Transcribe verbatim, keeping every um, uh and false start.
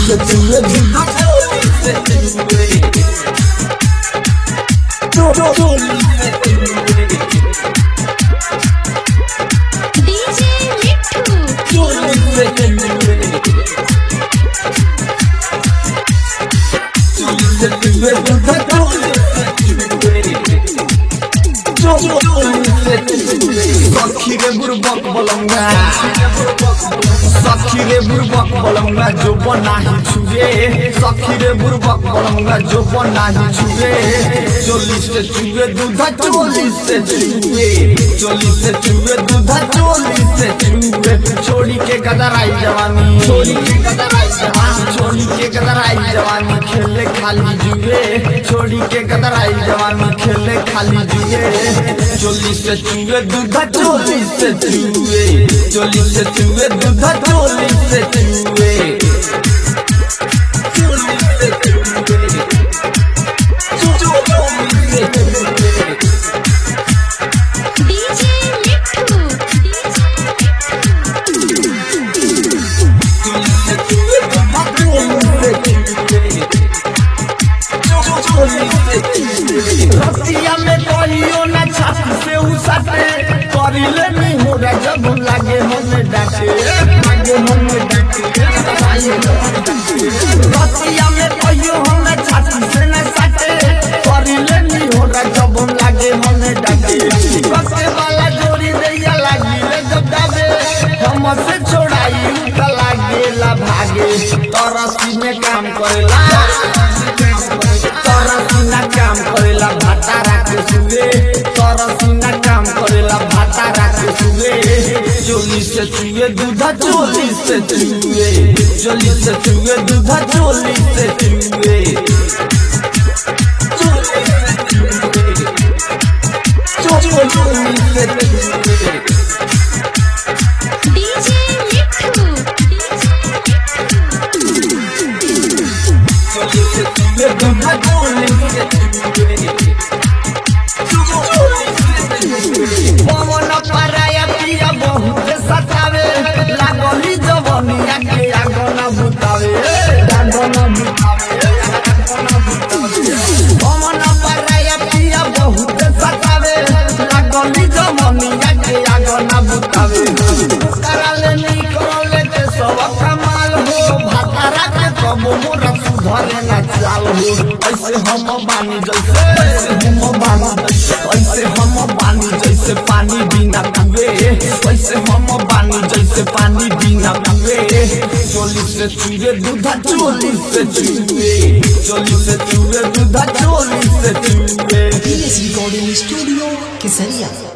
से चुए दूधा चोली से चुए चोली से चुए डीजे मिट्ठू चोली से चुए चोली से चुए दूधा चोली से चुए सखी रे बुरबक बलंगा सखी रे बुरबक बलंगा जो बनाही छुए सखी रे बुरबक बलंगा जो बनाही छुए चोली से चुए दूधा चोली से चुए चोली से चुए दूधा चोली से चुए छोड़ी के गदराई जवानी छोड़ी के गदराई जवानी छोड़ी के गदराई जवानी खेले खाली जुए छोड़ी के गदराई जवानी खेले खाली जुए चोली से चुए दूधा चोली से चुए चोली से चुए दूधा चोली से चुए चोली से चुए चोली से चुए डीजे मिट्ठू चोली से चुए दूधा चोली से चुए रसिया में कहियो ना छाती से उसाते करिले नहीं हो रा जब लागे हमें डांटे लागे हमें डांटे रसिया में कहियो हमें छाती से ना साटे करिले नहीं हो रा जब लागे हमें डांटे कसे वाला जोड़ी दैया लागिले जब दाबे हमसे छोड़ाई उठा लागेला भागे तरसी में काम करेला तरसीना काम करेला भाता राखे सुए तरसीना काम करेला भाता राखे सुए चोली से चुए दूधा चोली से चुए चोली से चुए दूधा चोली से चुए चोली से चुए चोली से चुए डीजे मिट्ठू चोली से चुए दूधा चोली से चुए पवन पराया पिया बहुत सतावे लागली जवनिया के आगना बुतावे आगना बुतावे पवन पराया पिया बहुत सतावे लागली जवनिया के आगना बुतावे कराले नहीं करले के सब कमाल हो भातारा के कबो मोरा सुधरे ना चाल हो ऐसे हम बानी जैसे ऐसे हम बानी ऐसे हम बानी जैसे पानी बिना पिए ऐसे हम बानी जैसे पानी बिना पिए चोली से चुए दूधा चोली से चुए चोली से चुए दूधा चोली से चुए रिकॉर्डिंग स्टूडियो केसरिया।